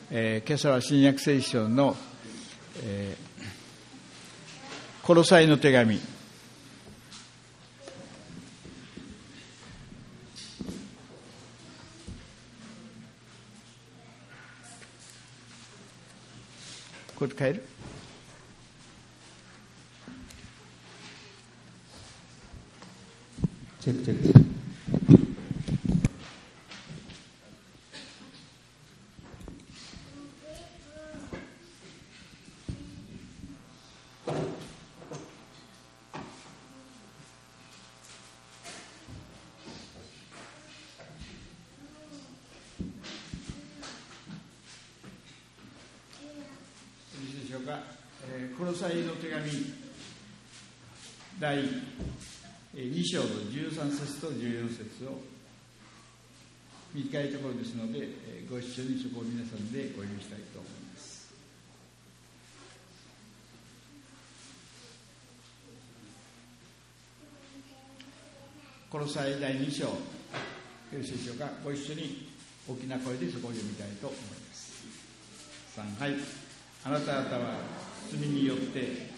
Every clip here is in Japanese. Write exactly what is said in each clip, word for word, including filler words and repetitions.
えー、今朝は新約聖書の、えー、コロサイの手紙これ変えるチェックチェックコロサイの手紙だいに章のじゅうさん節とじゅうよん節を短いところですので、ご一緒にそこを皆さんでお読みしたいと思います。コロサイだいに章、よろしいでしょうか。ご一緒に大きな声でそこを読みたいと思います。さん、はい。あなた方は罪によって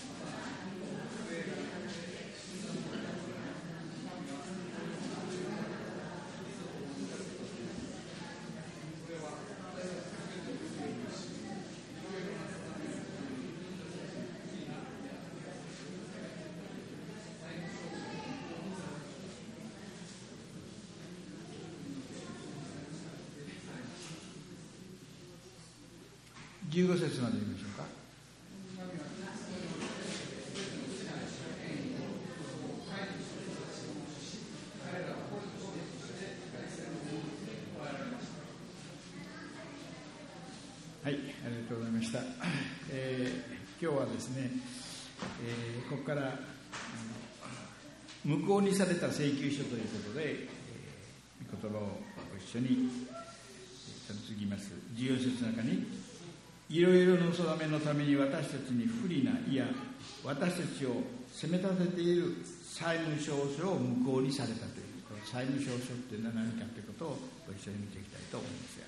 じゅうご節まで読みましょうか。はい、ありがとうございました。えー、今日はですね、えー、ここから無効にされた請求書ということで、えー、御言葉をご一緒に続きます。じゅうよん節の中に、いろいろの定めのために私たちに不利な、いや私たちを責め立てている債務証書を無効にされたという、この債務証書というのは何かということをご一緒に見ていきたいと思いますが、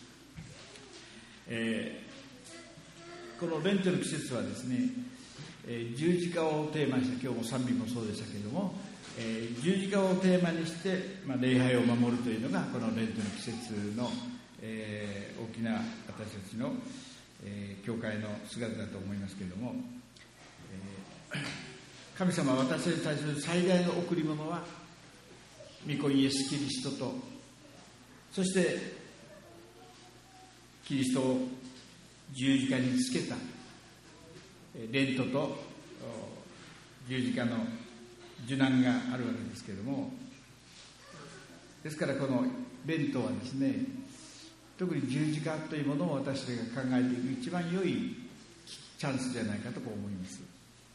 えー、このレントの季節はですね、えー、十字架をテーマにした、今日も賛美もそうでしたけれども、えー、十字架をテーマにして、まあ、礼拝を守るというのがこのレントの季節の、えー、大きな私たちのえー、教会の姿だと思いますけれども、えー、神様は私に対する最大の贈り物は御子イエス・キリストと、そしてキリストを十字架につけたレントと十字架の受難があるわけですけれども、ですからこのレントはですね、特に十字架というものを私たちが考えていく一番良いチャンスじゃないかと思います。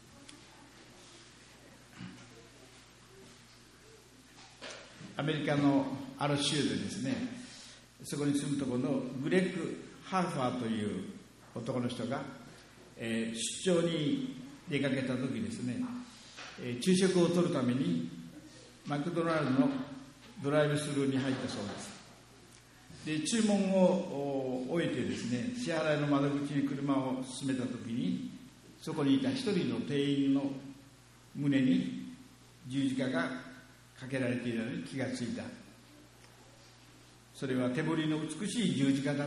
アメリカのある州でですね、そこに住むところのグレッグ・ハーファーという男の人が、えー、出張に出かけた時ですね、えー、昼食をとるためにマクドナルドのドライブスルーに入ったそうです。で注文を終えてですね、支払いの窓口に車を進めたときに、そこにいた一人の店員の胸に十字架がかけられているのに気がついた。それは手彫りの美しい十字架だった。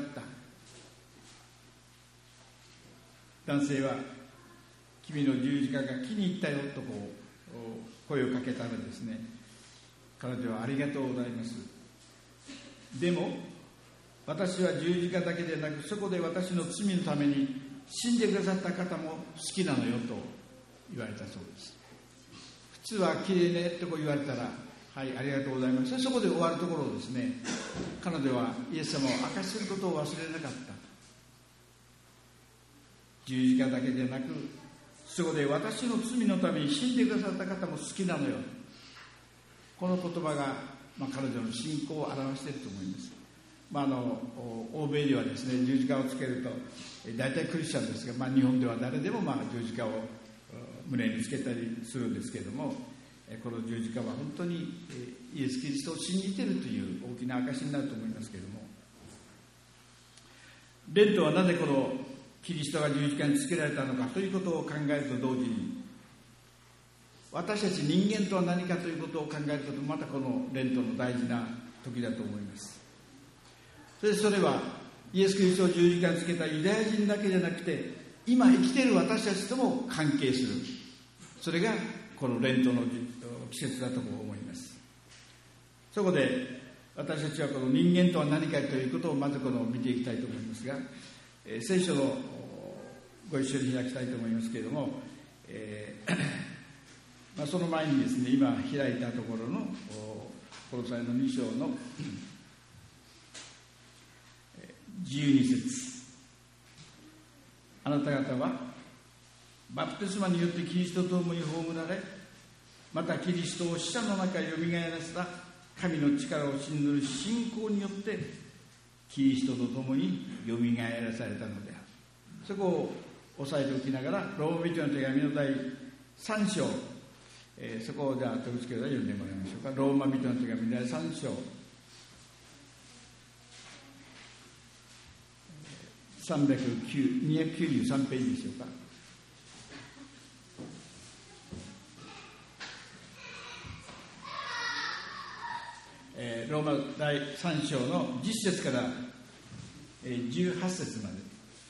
男性は、君の十字架が気に入ったよとこう声をかけたらですね、彼女はありがとうございます、でも私は十字架だけでなく、そこで私の罪のために死んでくださった方も好きなのよと言われたそうです。普通はきれいねとこう言われたら、はい、ありがとうございます、そこで終わるところをですね、彼女はイエス様を明かしすることを忘れなかった。十字架だけでなく、そこで私の罪のために死んでくださった方も好きなのよ、この言葉が、まあ、彼女の信仰を表していると思います。まあ、あの欧米ではですね、十字架をつけると大体クリスチャンですが、まあ、日本では誰でもまあ十字架を胸につけたりするんですけれども、この十字架は本当にイエス・キリストを信じているという大きな証になると思いますけれども、 レントはなぜこのキリストが十字架につけられたのかということを考えると同時に、私たち人間とは何かということを考えることもまたこのレントの大事な時だと思います。それでそれはイエス・キリストを十字架につけたユダヤ人だけじゃなくて、今生きている私たちとも関係する、それがこのレントの季節だと思います。そこで私たちはこの人間とは何かということをまずこの見ていきたいと思いますが、えー、聖書のご一緒に開きたいと思いますけれども、えーまあ、その前にですね、今開いたところのコロサイのに章のじゅうに節、あなた方はバプテスマによってキリストと共に葬られ、またキリストを死者の中へよみがえらせた神の力を信ずる信仰によってキリストと共によみがえらされたのである。そこを押さえておきながら、ローマ人の手紙の第さん章、えー、そこをじゃあ徳助さん読んでもらいましょうか。ローマ人の手紙第さん章さんびゃくきゅう、にひゃくきゅうじゅうさんページでしょうか。えー、ローマ第さん章のじゅっ節から、えー、じゅうはち節まで、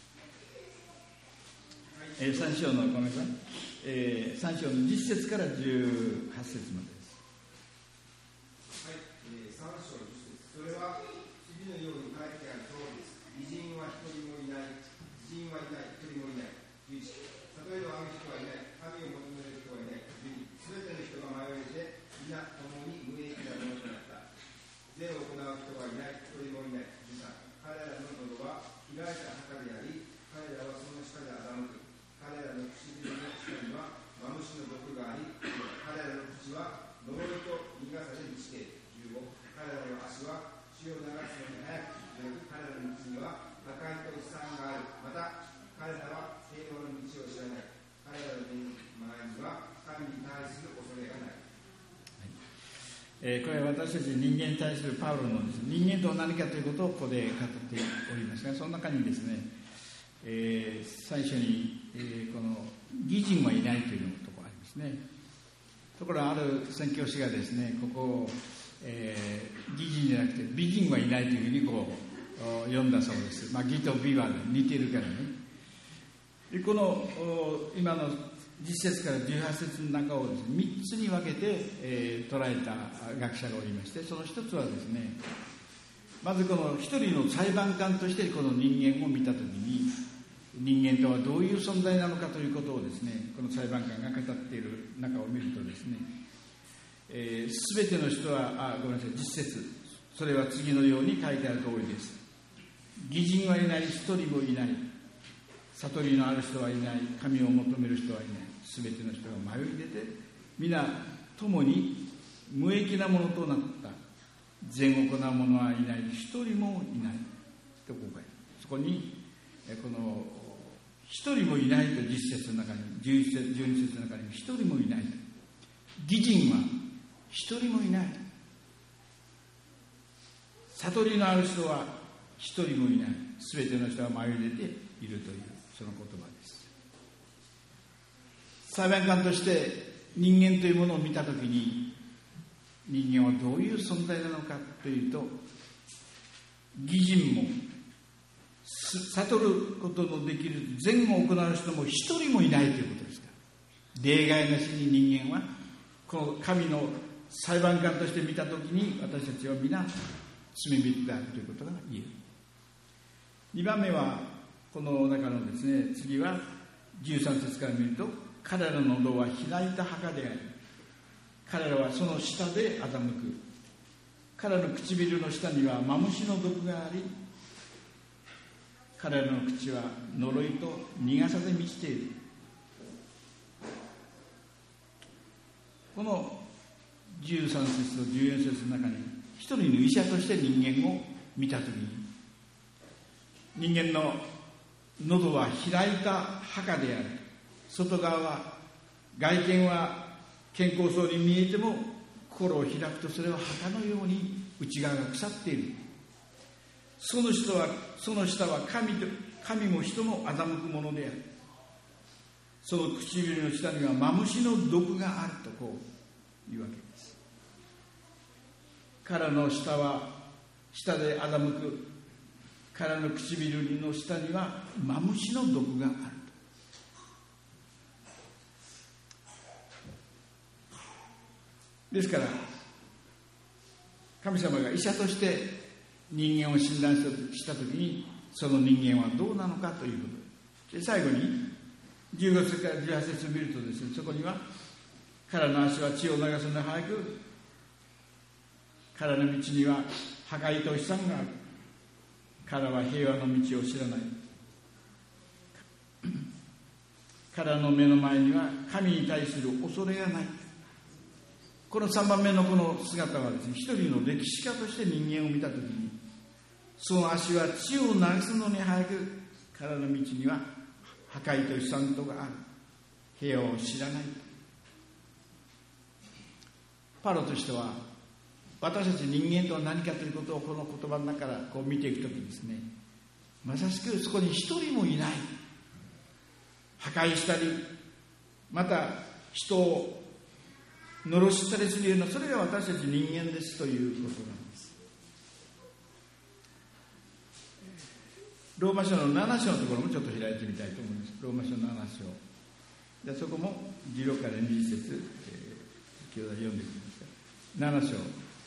えー、さん章のごめんなさい、えー、さん章のじゅっ節からじゅうはち節までです。 はい、えー、さん章じゅっ節、それは次のように書いてある通りです。義人は一人もいない、義人はいない、一人もいない。じゅういち、例えばある人はいない、神を求める人はいない。じゅうに、すべての人が迷えて皆共に無益なものとなった。善を行う人はいない、一人もいない。じゅうさん、彼らの喉は開いた墓であり、彼らはその下で欺く。彼らの唇の下にはマムシの毒があり、彼らの口は呪いと苦さで満ちている。じゅうご、彼らの足は血を流すのに早く、彼らの道には破壊と悲惨がある。また彼らは平和の道を知らない。彼らの前には神に対する恐れがない。 えー、これは私たち人間に対するパウロのです、ね、人間とは何かということをここで語っておりますが、その中にですね、えー、最初に、えー、この義人はいないというところがありますね。ところがある宣教師がですね、ここを、えー、義人じゃなくて美人はいないというふうにこう読んだそうです。まあ、義と美は、ね、似てるからね。でこの今のじゅっ節からじゅうはち節の中をですね、みっつに分けて、えー、捉えた学者がおりまして、その一つはですね、まずこの一人の裁判官としてこの人間を見たときに、人間とはどういう存在なのかということをですね、この裁判官が語っている中を見るとですね、えー、全ての人は、あ、ごめんなさい、じゅっ節、それは次のように書いてある通りです。義人はいない、一人もいない。悟りのある人はいない、神を求める人はいない。すべての人が迷い出て、皆共に無益なものとなった。善を行う者はいない、一人もいないとこう書いてある。そこにこの一人もいないとじゅっ節の中に、じゅういち節、じゅうに節の中に一人もいない。義人は一人もいない。悟りのある人は一人もいない。すべての人が迷い出ているというその言葉です。裁判官として人間というものを見たときに、人間はどういう存在なのかというと、義人も悟ることのできる善を行う人も一人もいないということですから、例外なしに人間はこの神の裁判官として見たときに、私たちは皆罪人であるということが言える。にばんめはこの中のですね、次はじゅうさん節から見ると、彼らの喉は開いた墓であり、彼らはその下で欺く。彼らの唇の下にはマムシの毒があり、彼らの口は呪いと苦さで満ちている。このじゅうさん節とじゅうよん節の中に、一人の医者として人間を見たときに、人間の喉は開いた墓である。外側は、外見は健康そうに見えても、心を開くとそれは墓のように内側が腐っている。 その人はその下は神と神も人も欺くものである。その唇の下にはマムシの毒があるとこういうわけです。彼の下は下で欺く、彼の唇の下にはマムシの毒があると。ですから神様が医者として人間を診断したときに、その人間はどうなのかということで、最後にじゅうご節からじゅうはち節を見るとですね、そこには彼の足は血を流すの早く、彼の道には破壊と悲惨がある。彼は平和の道を知らない。彼の目の前には神に対する恐れがない。このさんばんめのこの姿はですね、一人の歴史家として人間を見たときに、その足は血を流すのに早く、彼の道には破壊と悲惨とがある。平和を知らない。パロとしては、私たち人間とは何かということをこの言葉の中からこう見ていくときにですね、まさしくそこに一人もいない。破壊したり、また人を罵ったりするような、それが私たち人間ですということなんです。ローマ書のなな章のところもちょっと開いてみたいと思います。ローマ書のなな章。じゃあそこもじゅうろくからにじゅっ節、えー、今日は読んでいきますか。なな章。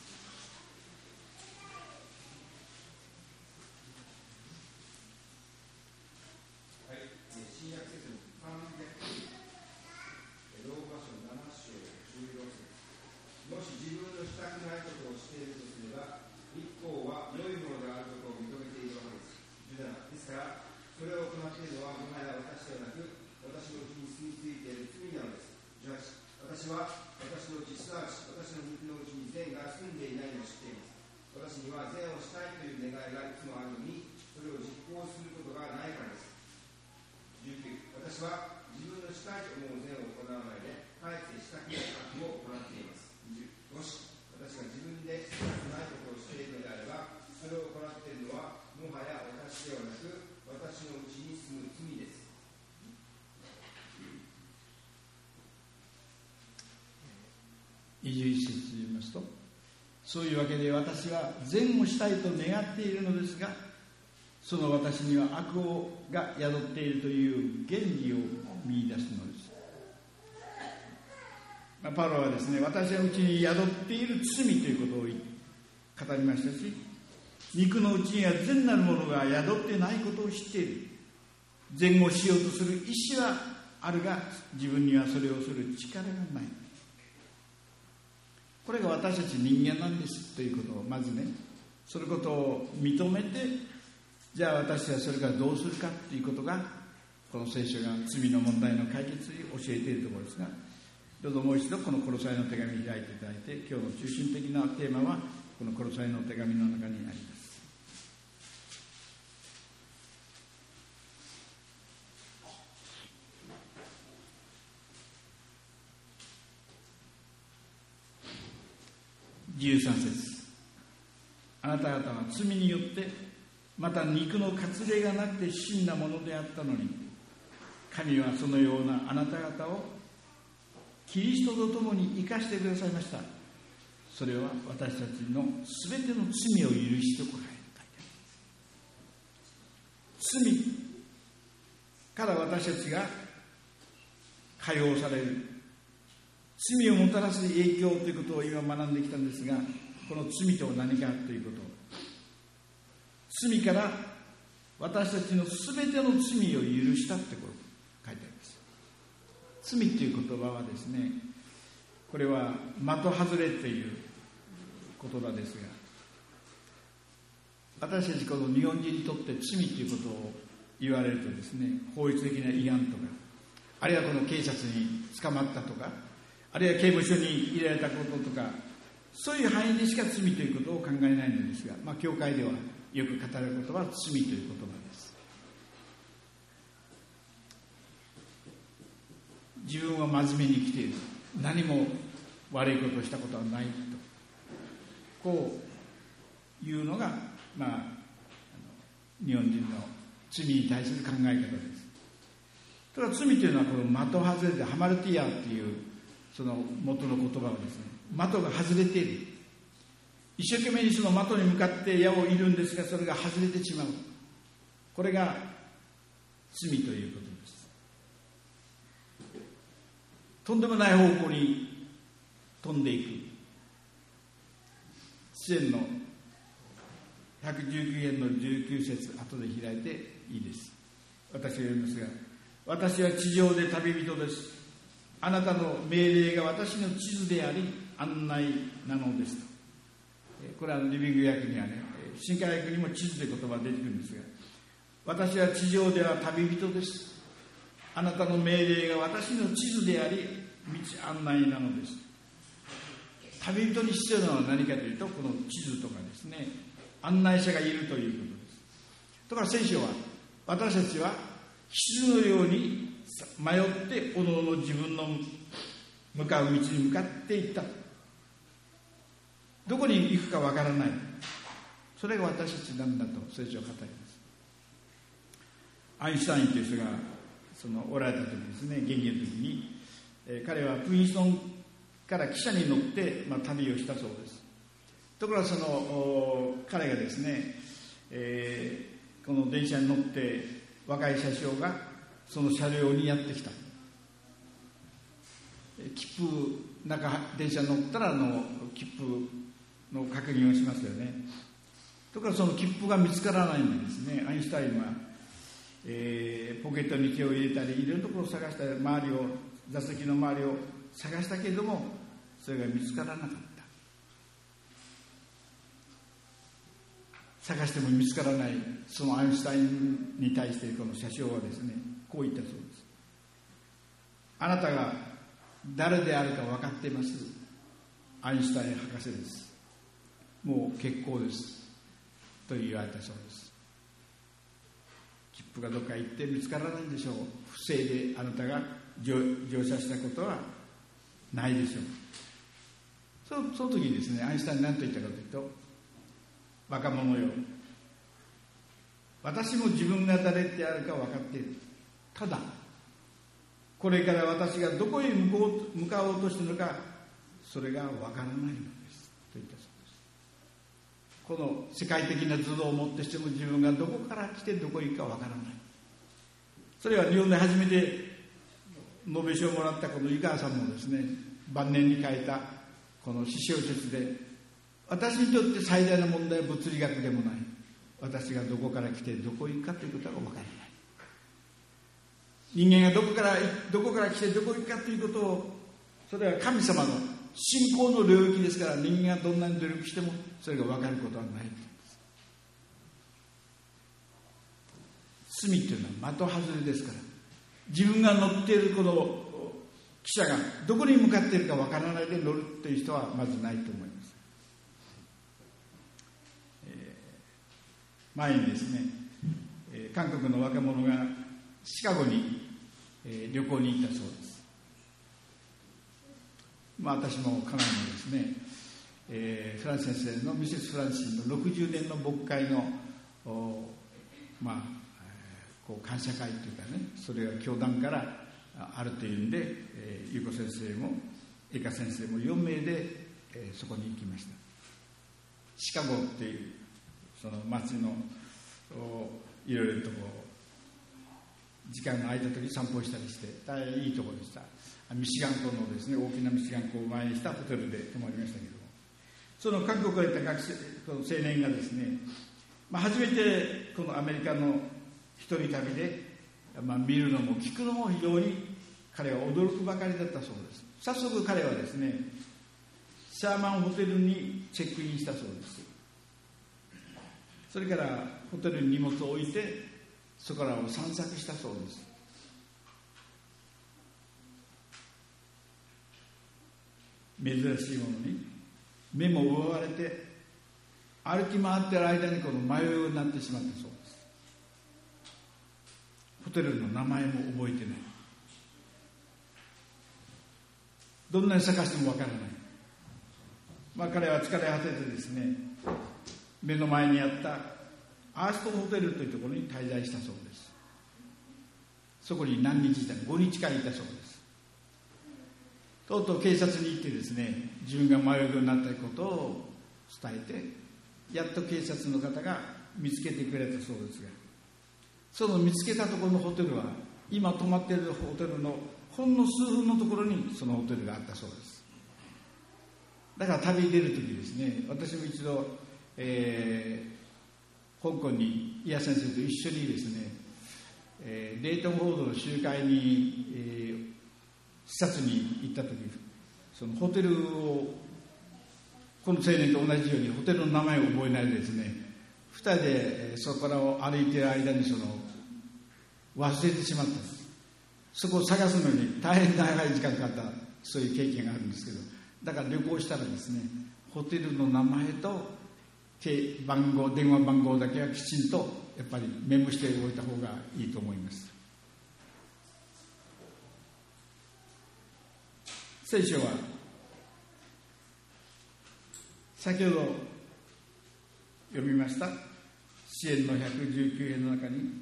にじゅういち節を読みますと、そういうわけで私は善をしたいと願っているのですが、その私には悪が宿っているという原理を見出すのです。まあ、パウロはですね、私のうちに宿っている罪ということを語りましたし、肉のうちには善なるものが宿ってないことを知っている。善をしようとする意志はあるが、自分にはそれをする力がない。これが私たち人間なんですということをまずね、そのことを認めて、じゃあ私はそれからどうするかということが、この聖書が罪の問題の解決に教えているところですが、どうぞもう一度このコロサイの手紙を開いていただいて、今日の中心的なテーマはこのコロサイの手紙の中にあります。じゅうさん節、あなた方は罪によってまた肉の割礼がなくて死んだものであったのに、神はそのようなあなた方をキリストと共に生かしてくださいました。それは私たちのすべての罪を許してこられる。罪から私たちが解放される、罪をもたらす影響ということを今学んできたんですが、この罪とは何かということ、罪から私たちのすべての罪を許したってこと書いてあります。罪という言葉はですね、これは的外れという言葉ですが、私たちこの日本人にとって罪ということを言われるとですね、法律的な違反とか、あるいはこの警察に捕まったとか、あるいは刑務所に入れられたこととか、そういう範囲でしか罪ということを考えないのですが、まあ、教会ではよく語る言葉は罪という言葉です。自分は真面目に生きている、何も悪いことをしたことはないと、こういうのが、まあ、 日本人の罪に対する考え方です。ただ罪というのはこの的外れでハマルティアっていうその元の言葉はですね、的が外れている。一生懸命にその的に向かって矢を射るんですが、それが外れてしまう。これが罪ということです。とんでもない方向に飛んでいく。詩篇のひゃくじゅうきゅう編のじゅうきゅう節、後で開いていいです。私が読みますが、私は地上で旅人です。あなたの命令が私の地図であり案内なのですと。これはリビング訳にはね、新海訳にも地図で言葉が出てくるんですが、私は地上では旅人です。あなたの命令が私の地図であり道案内なのです。旅人に必要なのは何かというと、この地図とかですね、案内者がいるということです。だから聖書は、私たちは羊のように迷っておのおの自分の向かう道に向かっていった。どこに行くかわからない。それが私たちなんだと聖書は語ります。アインシュタインという人がそのおられた時ですね、現役の時に、えー、彼はプリンストンから汽車に乗って、まあ、旅をしたそうです。ところがその彼がですね、えー、この電車に乗って若い車掌がその車両にやってきた。切符中電車に乗ったらあの切符の確認をしますよね。ところがその切符が見つからないんでですね、アインシュタインは、えー、ポケットに手を入れたりいろんなところを探したり、周りを座席の周りを探したけれどもそれが見つからなかった。探しても見つからないそのアインシュタインに対してこの車掌はですね、こう言ったそうです。あなたが誰であるか分かっています。アインシュタイン博士です。もう結構ですと言われたそうです。切符がどっか行って見つからないんでしょう。不正であなたが 乗, 乗車したことはないでしょう。 そ, その時にですね、アインシュタイン何と言ったかというと、若者よ、私も自分が誰であるか分かっている。ただこれから私がどこへ向こう向かおうとしているのかそれが分からないのですと言ったそうです。この世界的な頭脳をもってしても自分がどこから来てどこへ行くか分からない。それは日本で初めてノーベル賞をもらったこの井川さんもですね、晩年に書いたこの詩小説で、私にとって最大の問題は物理学でもない。私がどこから来てどこへ行くかということが分からない。人間がどこからどこから来てどこへ行くかということを、それは神様の信仰の領域ですから、人間がどんなに努力してもそれが分かることはない。罪というのは的外れですから、自分が乗っているこの汽車がどこに向かっているか分からないで乗るという人はまずないと思います。前にですね、韓国の若者がシカゴに旅行に行ったそうです。まあ私もかなりのですね、えー、フランス先生のミセス・フランシスのろくじゅうねんの牧会のまあこう感謝会というかね、それが教団からあるというんで、えー、ゆうこ先生もエカ先生もよんめいで、えー、そこに行きました。シカゴっていうその街のいろいろとこう時間が空いた時散歩したりして大変いいところでした。ミシガン湖のですね、大きなミシガン湖を前にしたホテルで泊まりましたけども、その韓国から行った学生この青年がですね、まあ、初めてこのアメリカの一人旅で、まあ、見るのも聞くのも非常に彼は驚くばかりだったそうです。早速彼はですね、シャーマンホテルにチェックインしたそうです。それからホテルに荷物を置いてそこらを散策したそうです。珍しいものに目も奪われて、歩き回っている間にこの迷いようになってしまったそうです。ホテルの名前も覚えてない。どんなに探してもわからない。まあ彼は疲れ果ててですね、目の前にあったアーストホテルというところに滞在したそうです。そこに何日いたのごにちかんいたそうです。とうとう警察に行ってですね、自分が迷うようになったことを伝えて、やっと警察の方が見つけてくれたそうですが、その見つけたところのホテルは今泊まっているホテルのほんの数分のところにそのホテルがあったそうです。だから旅に出るときですね、私も一度、えー、香港に伊谷先生と一緒にですね、えー、レイトンフォードの集会に、えー、視察に行ったとき、そのホテルをこの青年と同じようにホテルの名前を覚えないでですね、ふたりでそこから歩いている間にその忘れてしまったんです。そこを探すのに大変長い時間かかった、そういう経験があるんですけど、だから旅行したらですね、ホテルの名前と番号、電話番号だけはきちんとやっぱりメモしておいた方がいいと思います。聖書は先ほど読みました詩編のひゃくじゅうきゅう編の中に、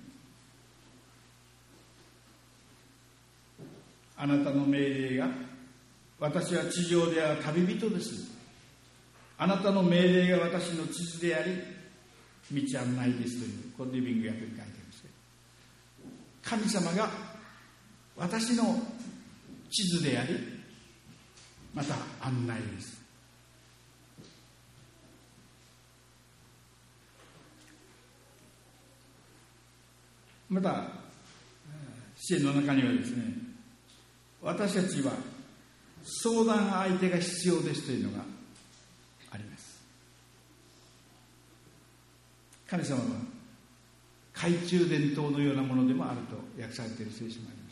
あなたの命令が、私は地上では旅人です。あなたの命令が私の地図であり、道案内ですという、このリビング訳に書いてありますけど、神様が私の地図であり、また案内です。また詩篇の中にはですね、私たちは相談相手が必要ですというのがあります。神様は懐中電灯のようなものでもあると訳されている聖書もあります。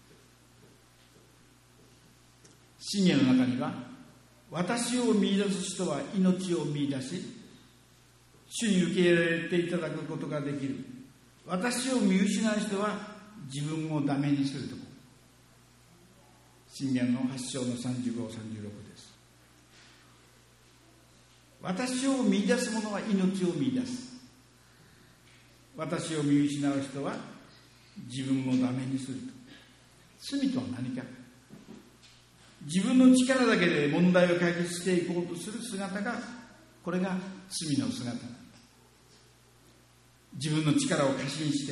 箴言の中には、私を見出す人は命を見出し、主に受け入れていただくことができる。私を見失う人は自分をダメにするとこ。箴言のはち章のさんじゅうご、さんじゅうろくです。私を見出す者は命を見出す。私を見失う人は自分をダメにすると。罪とは何か。自分の力だけで問題を解決していこうとする姿が、これが罪の姿なんだ。自分の力を過信して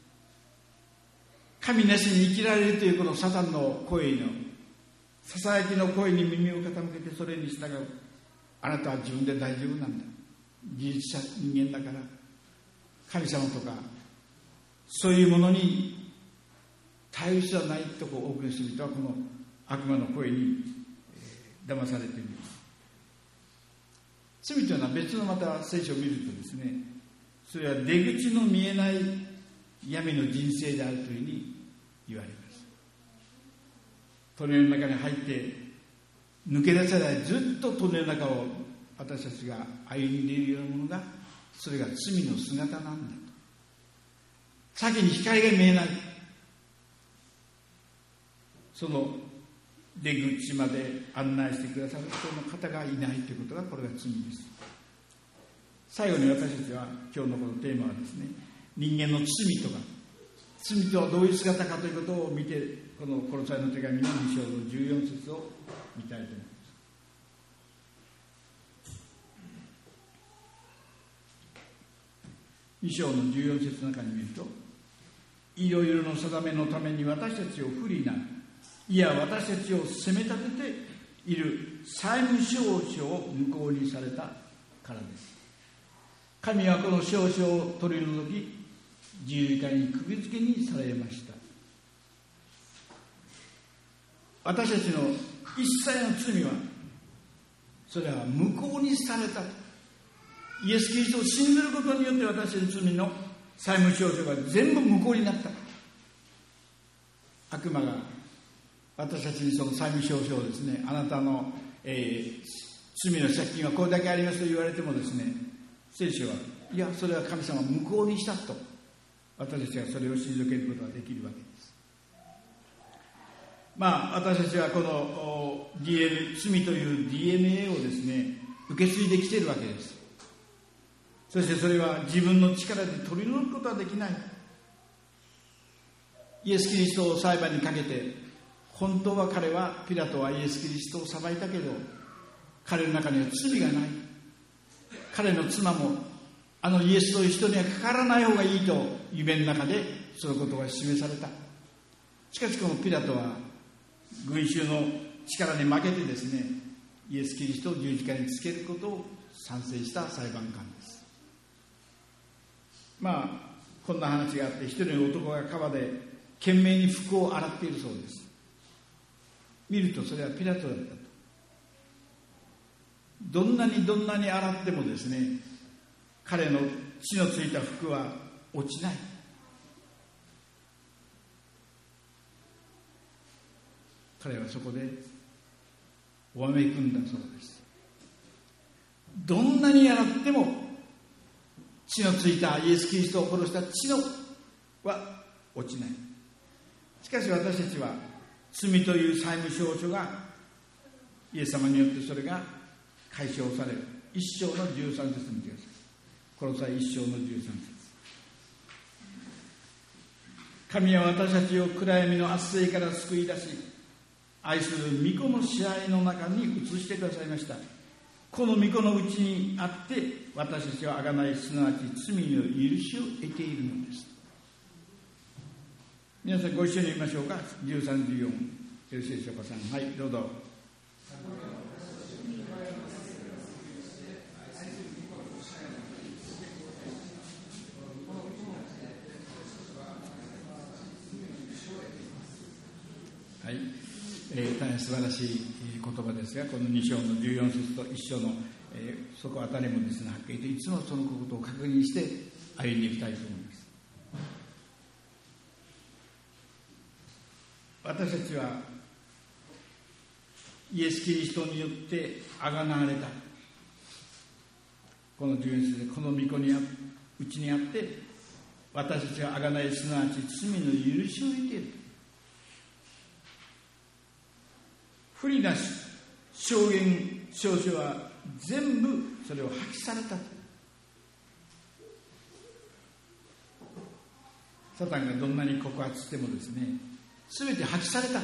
神なしに生きられるというこのサタンの声のささやきの声に耳を傾けて、それに従う。あなたは自分で大丈夫なんだ、技術者人間だから、神様とかそういうものに頼る必要はないとこう多くの人々はこの悪魔の声に、えー、騙されています。罪というのは別のまた聖書を見るとですね、それは出口の見えない闇の人生であるというふうに言われます。トンネルの中に入って抜け出せない、ずっとトンネルの中を私たちが歩んでいるようなものが、それが罪の姿なんだと。先に光が見えない、その出口まで案内してくださる人の方がいないということが、これが罪です。最後に私たちは今日のこのテーマはですね、人間の罪とか、罪とはどういう姿かということを見て、このコロサイの手紙のに章のじゅうよん節を見たいと思います。に章のじゅうよん節の中に見ると、いろいろの定めのために私たちを不利な、いや私たちを責め立てている債務証書を無効にされたからです。神はこの証書を取り除き、十字架に釘付けにされました。私たちの一切の罪は、それは無効にされたと。イエス・キリストを信ずることによって私たちの罪の債務証書が全部無効になった。悪魔が私たちにその債務証書をですね、あなたの、えー、罪の借金はこれだけありますと言われてもですね、聖書はいや、それは神様無効にしたと、私たちがそれを退けることができるわけです。まあ私たちはこの ディーエヌエー 罪という ディーエヌエー をですね受け継いできているわけです。 そしてそれは自分の力で取り除くことはできない。イエス・キリストを裁判にかけて、本当は彼は、ピラトはイエス・キリストを裁いたけど、彼の中には罪がない。彼の妻もあのイエスという人にはかからない方がいいと夢の中でそのことが示された。しかしこのピラトは群衆の力に負けてですね、イエス・キリストを十字架につけることを賛成した裁判官です。まあこんな話があって、一人の男が川で懸命に服を洗っているそうです。見るとそれはピラトだったと。どんなにどんなに洗ってもですね、彼の血のついた服は落ちない。彼はそこでわめくんだそうです。どんなに洗っても血のついたイエス・キリストを殺した血のは落ちない。しかし私たちは罪という債務証書がイエス様によってそれが解消される。一章のじゅうさん節見てください。この際一章のじゅうさん節。神は私たちを暗闇の圧政から救い出し、愛する御子の支配の中に移してくださいました。この御子のうちにあって私たちは贖い、すなわち罪の許しを得ているのです。皆さんご一緒に言いましょうか。じゅうさん、じゅうよん、よろしいでしょうか。さん、はい、どうぞ。はい、えー、大変素晴らしい言葉ですが、このに章のじゅうよん節といち章の、えー、そこあたりもですね、はっきりといつもそのことを確認して歩んでいきたいと思います。私たちはイエス・キリストによってあがなわれた。このじゅうよん節で、この御子にあうちにあって私たちはあがない、すなわち罪の許しを得ている。不利な証言証書は全部それを破棄された。サタンがどんなに告発してもですね、全て破棄された。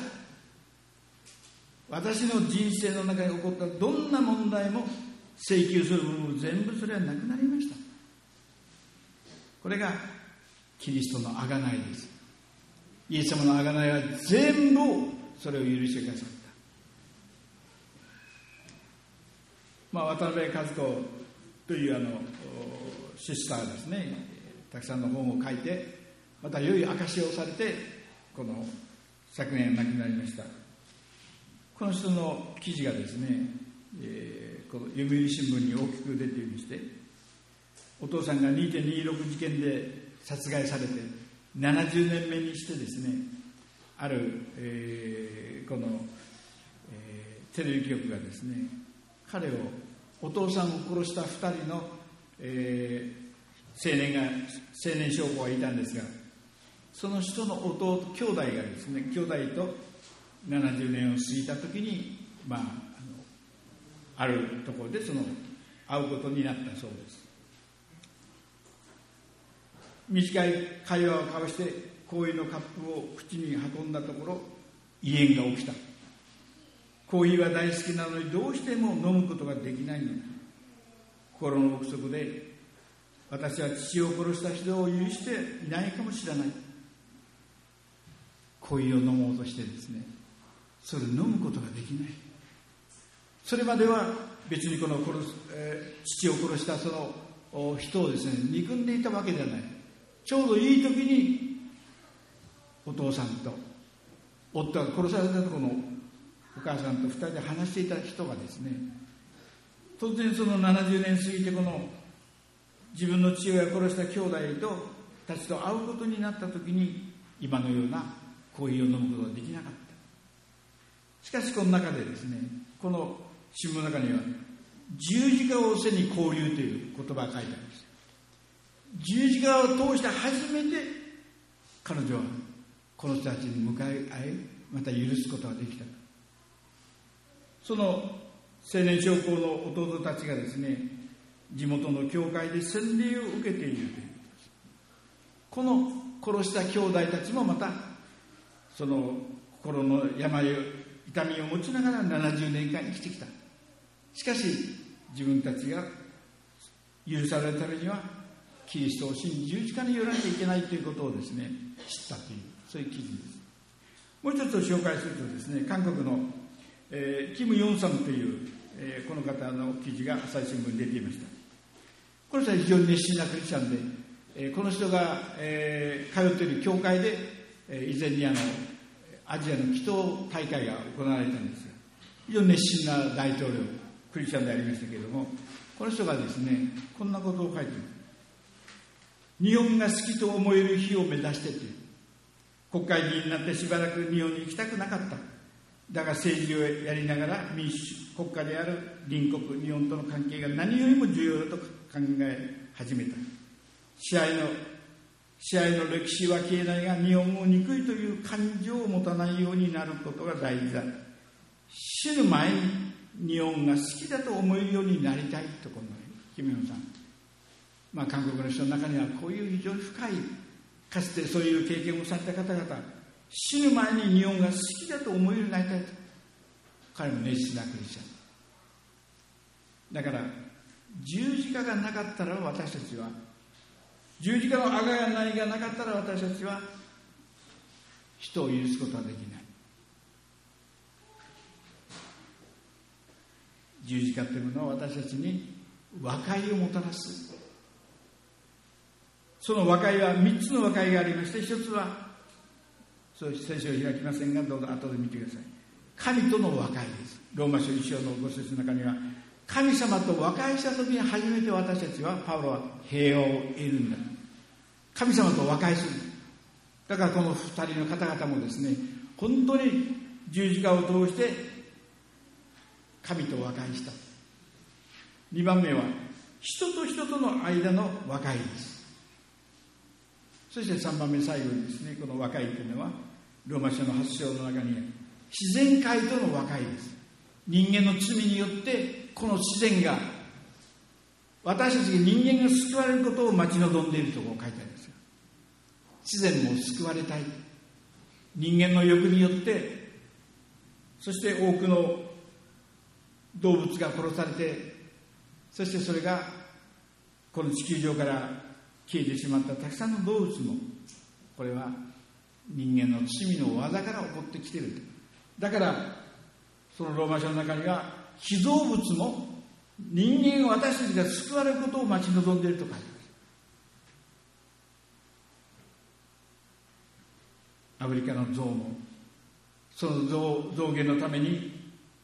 私の人生の中に起こったどんな問題も請求する部分も全部それはなくなりました。これがキリストの贖いです。イエス様の贖いは全部それを許してくださった。まあ、渡辺和子というあのシスターですね、たくさんの本を書いて、また良い証しをされて、この昨年亡くなりました。この人の記事がですね、えー、この読売新聞に大きく出ていまして、お父さんが にてんにじゅうろく 事件で殺害されてななじゅうねんめにしてですね、ある、えー、この、えー、テレビ局がですね、彼をお父さんを殺したふたりの、えー、青年が青年将校がいたんですが、その人の弟兄弟がですね、兄弟とななじゅうねんを過ぎた時に、まあ、あのあるところでその会うことになったそうです。短い会話を交わしてコーヒーのカップを口に運んだところ、異変が起きた。コーヒーは大好きなのにどうしても飲むことができないのだ。心の奥底で、私は父を殺した人を許していないかもしれない。コーヒーを飲もうとしてですね、それを飲むことができない。それまでは別にこの殺す、えー、父を殺したその人をですね、憎んでいたわけではない。ちょうどいい時にお父さんと夫が殺されたところのお母さんと二人で話していた人がですね、突然そのななじゅうねん過ぎて、この自分の父親を殺した兄弟とたちと会うことになった時に、今のようなコーヒーを飲むことができなかった。しかしこの中でですね、この新聞の中には十字架を背に交流という言葉が書いてあります。十字架を通して初めて彼女はこの人たちに向かい合い、また許すことができた。その青年将校の弟たちがですね、 地元の教会で洗礼を受けているということです。この殺した兄弟たちもまたその心の病を痛みを持ちながらななじゅうねんかん生きてきた。しかし自分たちが許されるためにはキリストを信じ十字架によらなきゃいけないということをですね知ったという、そういう記事です。もう一つを紹介するとですね、韓国の、えー、キム・ヨンサムという、えー、この方の記事が朝日新聞に出ていました。この人は非常に熱心なクリスチャンで、えー、この人が、えー、通っている教会で、えー、以前にあのアジアの祈祷大会が行われたんですが、非常に熱心な大統領クリスチャンでありましたけれども、この人がですねこんなことを書いています。日本が好きと思える日を目指してという、国会議員になってしばらく日本に行きたくなかった。だが政治をやりながら民主国家である隣国日本との関係が何よりも重要だと考え始めた。試合の試合の歴史は消えないが、日本を憎いという感情を持たないようになることが大事だ。死ぬ前に日本が好きだと思えるようになりたいと、このキム・ヨンさん、まあ、韓国の人の中にはこういう非常に深い、かつてそういう経験をされた方々、死ぬ前に日本が好きだと思えるようになりたいと。彼も熱心なクリスチャンだから、十字架がなかったら私たちは、十字架のあがやないがなかったら私たちは人を許すことはできない。十字架というものは私たちに和解をもたらす。その和解はみっつの和解がありまして、一つは、そう聖書を開きませんがどうぞ後で見てください。神との和解です。ローマ書一章のご節の中には、神様と和解した時に初めて私たちは、パウロは平和を得るんだ。神様と和解する。だからこの二人の方々もですね、本当に十字架を通して神と和解した。二番目は人と人との間の和解です。そして三番目、最後にですね、この和解というのはローマ書のはち章の中に自然界との和解です。人間の罪によってこの自然が、私たちが人間が救われることを待ち望んでいるとこう書いてあるんですよ。自然も救われたい。人間の欲によって、そして多くの動物が殺されて、そしてそれがこの地球上から消えてしまったたくさんの動物も、これは人間の罪の技から起こってきている。だからそのローマ書の中には、被造物も人間が、私たちが救われることを待ち望んでいると書いてある。アフリカの象もその 象, 象牙のために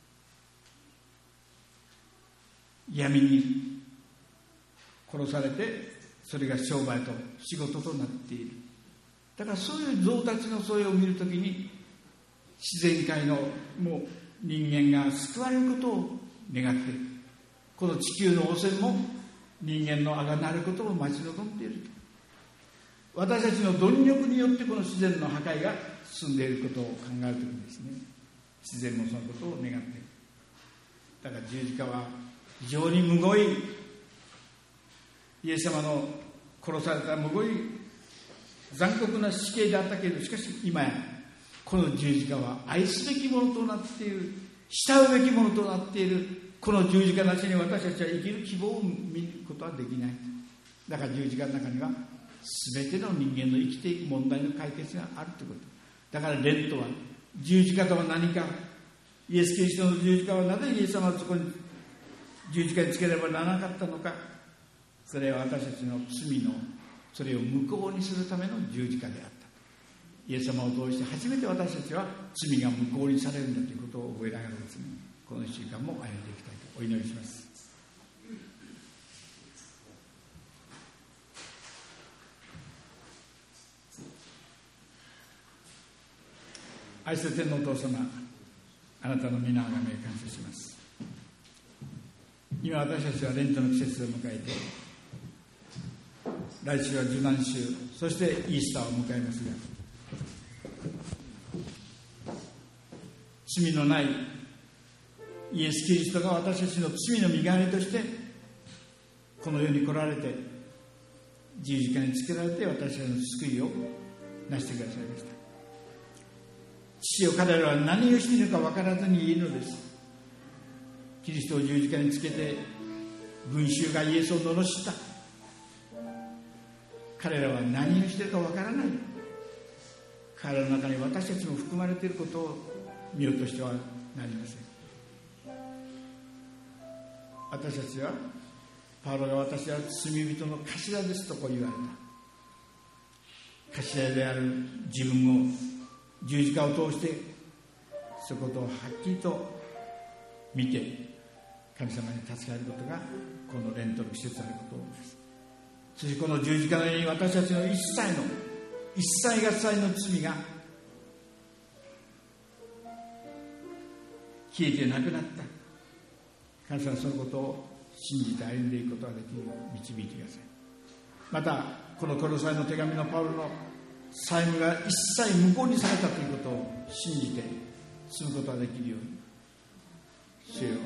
闇に殺されて、それが商売と仕事となっている。だからそういう象たちのそれを見るときに、自然界のもう人間が救われることを願っている。この地球の汚染も人間のあがなることを待ち望んでいる。私たちの貪欲によってこの自然の破壊が進んでいることを考えるときにですね、自然もそのことを願っている。だから十字架は非常にむごい、イエス様の殺されたむごい残酷な死刑であったけれど、しかし今やこの十字架は愛すべきものとなっている、慕うべきものとなっている。この十字架なしに私たちは生きる希望を見ることはできない。だから十字架の中には全ての人間の生きていく問題の解決があるということ。だからレントは、十字架とは何か、イエス・キリストの十字架はなぜイエス様はそこに十字架につければならなかったのか。それは私たちの罪のそれを無効にするための十字架であった。イエス様を通して初めて私たちは罪が無効にされるんだということを覚えながらですね、このいっしゅうかんも歩んでいきたいとお祈りします。愛する天のお父様、あなたの皆をあがめ感謝します。今私たちはレントの季節を迎えて、来週は受難週、そしてイースターを迎えますが、罪のないイエス・キリストが私たちの罪の身代わりとしてこの世に来られて十字架につけられて私たちの救いを成してくださいました。父よ、彼らは何をしているか分からずにいるのです。キリストを十字架につけて群衆がイエスを罵った。彼らは何をしているか分からない。彼らの中に私たちも含まれていることを見ようとしてはなりません。私たちはパウロが私は罪人の頭ですとこう言われた。頭である自分を十字架を通してそのことをはっきりと見て神様に助かることがこのレントの季節であることです。そしてこの十字架の上に私たちの一切の一切合切の罪が消えてなくなった。神様はそのことを信じて歩んでいくことができるよう導いてください。またこのコロサイの手紙のパウロの債務が一切無効にされたということを信じて進むことができるように主よ、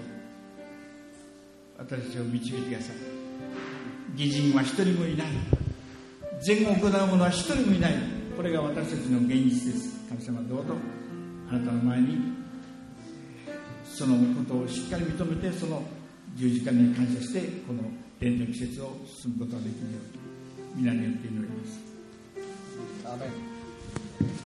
私たちを導いてください。義人は一人もいない。善を行う者は一人もいない。これが私たちの現実です。神様、どうぞあなたの前にそのことをしっかり認めて、その十字架に感謝してこの伝統の季節を進むことができるように皆によって祈ります。アーメン。